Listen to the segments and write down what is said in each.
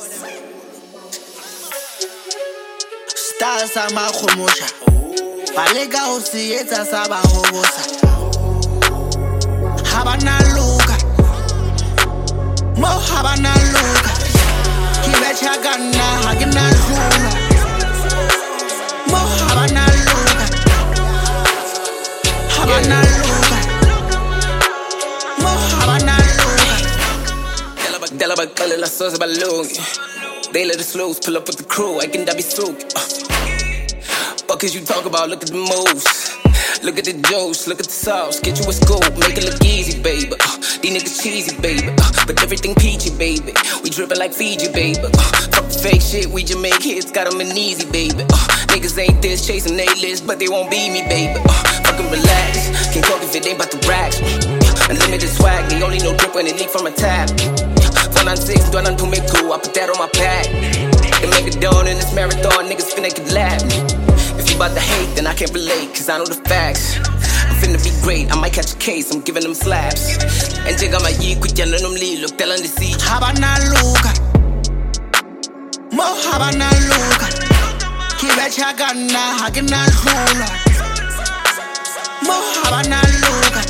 Star sa makhomosha baleka ho se etsa sa ba hobosa habana luka mo habana luka ki betcha kana hakina zula mo habana luka mo habana luka Della bakala la sauce balongi. They let us loose, pull up with the crew, I can be soaked. Fuck is you talk about, look at the moves. Look at the juice, look at the sauce. Get you a scoop, make it look easy, baby. These niggas cheesy, baby. But everything peachy, baby. We drippin' like Fiji, baby. Fuck the fake shit, we just make hits, got them in easy, baby. Niggas ain't this, chasing A-list, but they won't be me, baby. Fucking relax, can't talk if it ain't about the racks. Unlimited swag, they only know drip when they leak from a tap. 496, dwelling to make cool, I put that on my pack. They make it done in this marathon, niggas finna get laugh. If you bout to hate, then I can't relate, cause I know the facts. I'm finna be great, I might catch a case, I'm giving them slaps. And check out my yee, quit yelling them lead, look, telling the sea. Habana luka mo habana luka ki betcha kana hakina zula mo habana luka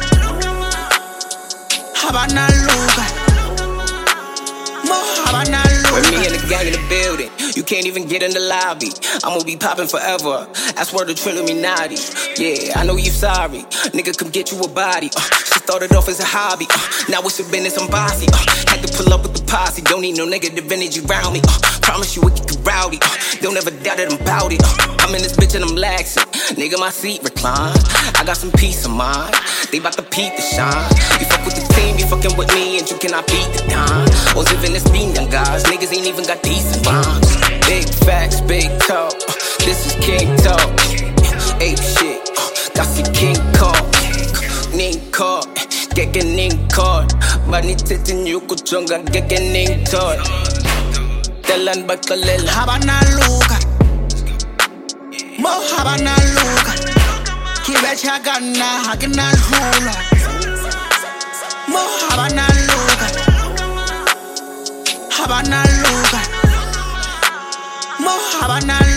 With me and the gang in the building, you can't even get in the lobby. I'ma be popping forever. That's word of Triluminati. Yeah, I know you sorry. Nigga, come get you a body. She started off as a hobby. Now it's your business, I'm bossy. Had to pull up with the posse. Don't need no negative energy around me. Promise you it can get rowdy. Don't ever doubt that I'm bout it. I'm in this bitch and I'm laxing. Nigga, my seat recline. I got some peace of mind. They bout to peep the shine. You fuck with the team, you fucking with me, and you cannot beat the time. Or living this being young guys. Niggas ain't even got decent rhymes. Big facts, big talk. This is King Talk. Ape shit. Got see King Kong. Ning caught. Getting ning caught. Bani titin yuko chonga. Getting ning taught. Telan bakalel. Habana luka mo habana luka ki betcha kana hakina zula mo habana luka mo habana